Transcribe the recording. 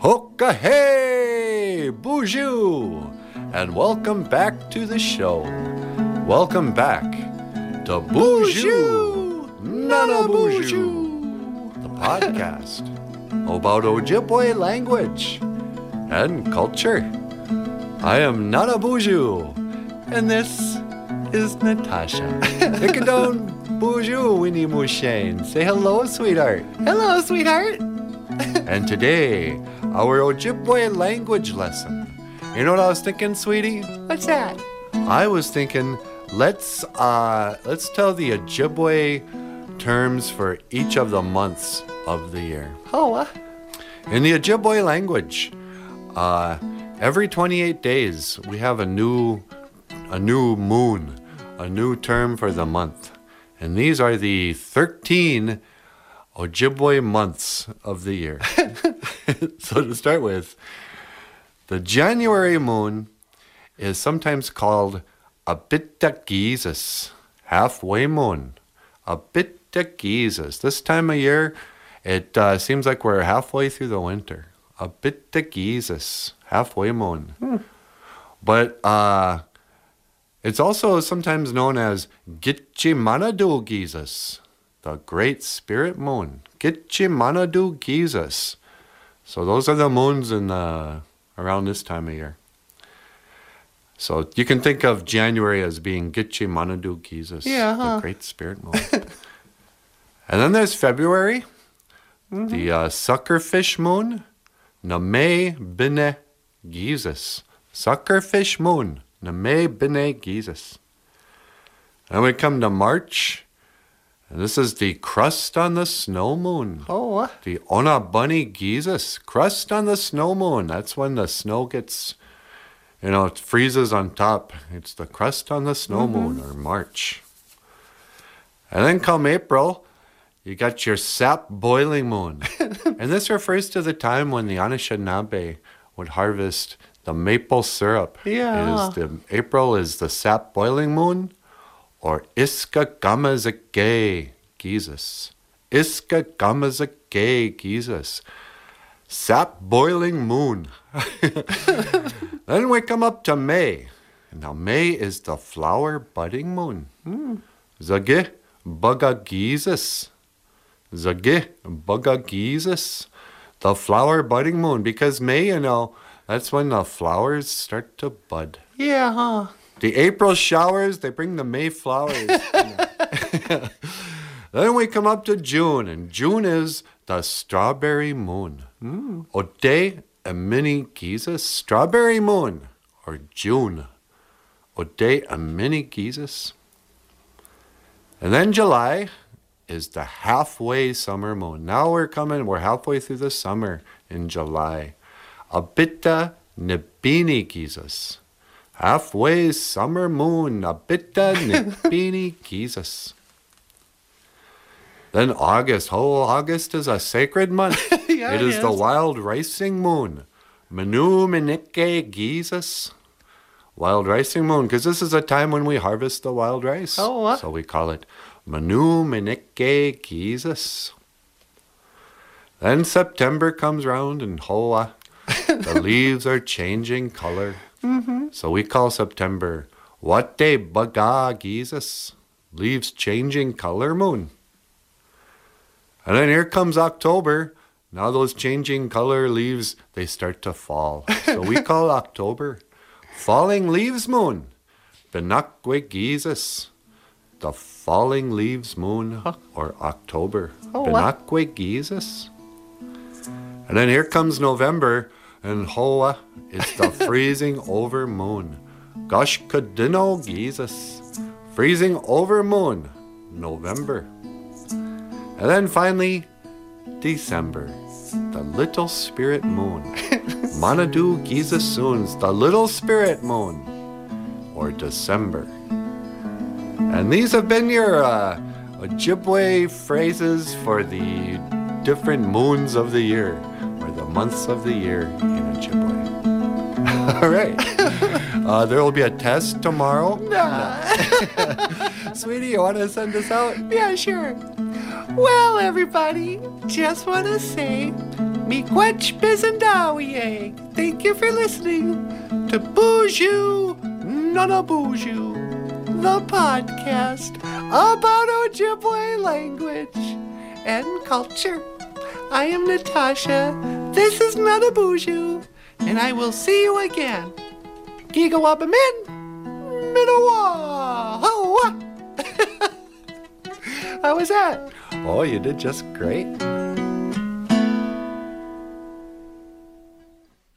Hoka hey! Bonjour! And welcome back to the show. Welcome back to Bonjour! Nana Bonjour! The podcast about Ojibwe language and culture. I am Nana Bonjour, and this is Natasha. Ikadon Bonjour, Winnie Mouchane. Say hello, sweetheart. Hello, sweetheart. And today, our Ojibwe language lesson. You know what I was thinking, sweetie? What's that? I was thinking, let's tell the Ojibwe terms for each of the months of the year. Oh, In the Ojibwe language, every 28 days we have a new moon, a new term for the month. And these are the 13 Ojibwe months of the year. So to start with, the January moon is sometimes called Abitagisis, halfway moon. Abitagisis. This time of year, it seems like we're halfway through the winter. Abitagisis, halfway moon. But it's also sometimes known as Gitchimanadu Gisis, the Great Spirit Moon. Gitchimanadu Gisis. So those are the moons around this time of year. So you can think of January as being Gitchimanadu Gisis, the Great Spirit Moon. And then there's February, the Suckerfish Moon, Name Bine Gisis. Suckerfish Moon, Name Bine Gisis. And we come to March, and this is the Crust on the Snow Moon. Oh, The Ona Bunny Gisis, Crust on the Snow Moon. That's when the snow gets, it freezes on top. It's the Crust on the Snow Moon, or March. And then come April, you got your Sap Boiling Moon. And this refers to the time when the Anishinaabe would harvest the maple syrup. Yeah. April is the Sap Boiling Moon, or Iska Gamazake Gisis. Iska Gamazake Gisis. Sap Boiling Moon. Then we come up to May. Now May is the Flower Budding Moon. Zage Bugagizis. Zage Bugagizis. The Flower Budding Moon. Because May, that's when the flowers start to bud. yeah, The April showers, they bring the May flowers. Then we come up to June, and June is the Strawberry Moon. Ode Amini Gisis, Strawberry Moon, or June. Ode Amini Gisis. And then July is the halfway summer moon. Now we're halfway through the summer in July. Abita Nibini Gisis. Halfway summer moon, Abita Nibini Gisis. Then August. Oh, August is a sacred month. Yeah, it is the wild ricing moon. Manu Minike Gisis. Wild ricing moon, because this is a time when we harvest the wild rice. Oh, so we call it Manu Minike Gisis. Then September comes round, and Hoa. The leaves are changing color. So we call September Wate Baga Gisis. Leaves changing color moon. And then here comes October. Now those changing color leaves, they start to fall. So we call October Falling Leaves Moon. Benakwe Gisis. The Falling Leaves Moon, or October. Benakwe Gisis. And then here comes November, and Hoa is the Freezing Over Moon. Goshkadino Gisis. Freezing Over Moon, November. And then finally, December, the Little Spirit Moon. Manadu Gisasoons, the Little Spirit Moon, or December. And these have been your Ojibwe phrases for the different moons of the year, or the months of the year in Ojibwe. All right. There will be a test tomorrow. Sweetie, you want to send us out? yeah, sure. Well, everybody, just want to say Miigwech Bizendawie. Thank you for listening to Boozhoo Nana Boozhoo, the podcast about Ojibwe language and culture. I am Natasha. This is Nana Boozhoo, and I will see you again. Gigawabamin, Minawa. How was that? Oh, you did just great.